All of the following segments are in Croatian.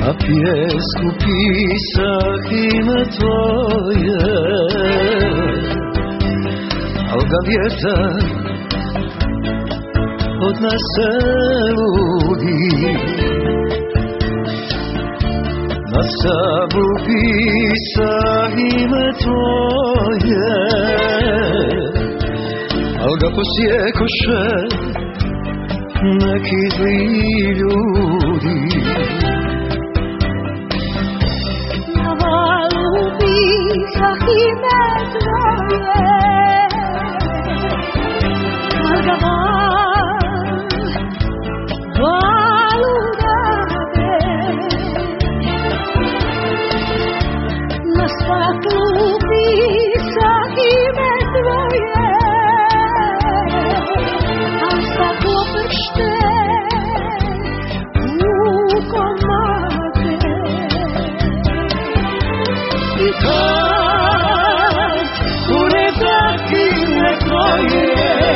Na pijesku pisah ime tvoje, al ga vjetar odnese ludi. Na sablu pisah ime tvoje, al ga posjekoše neki zli ljudi. Na valu pisah ime tvoje, al ga valu dade. Na staklu pisah ime tvoje, al staklo pršte u komade. I kad uredak ime tvoje,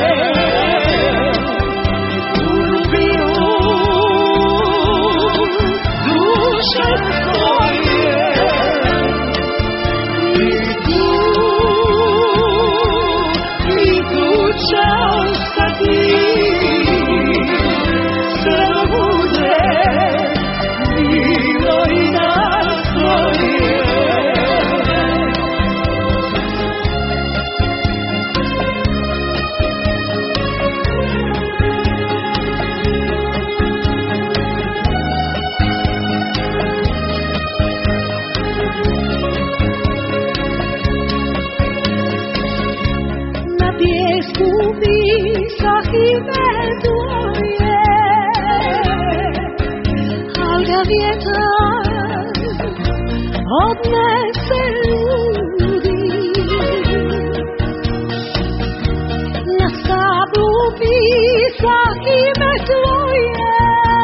pisah ime tvoje, al ga vjetar odnese ludi. Na stablu pisah ime tvoje,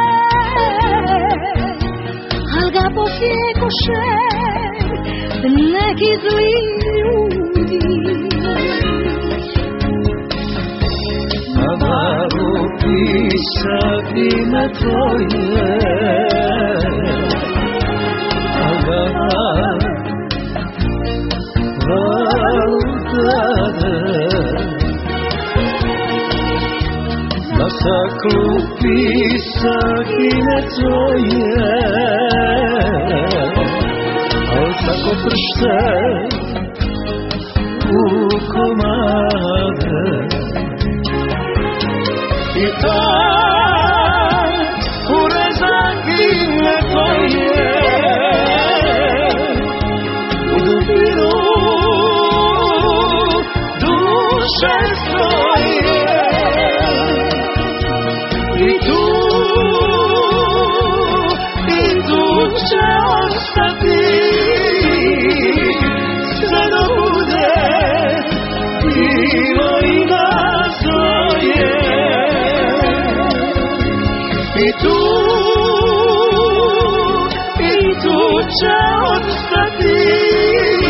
al ga posjekoše neki zli ljudi. Na valu pisah ime tvoje, al ga valu dade. Na staklu pisah ime tvoje, al tako pršte u komade. I kad urezak ime tvoje, u dubinu duše svoje, i tu će ostati sve do bude bilo i nas svoje. I tu će ostati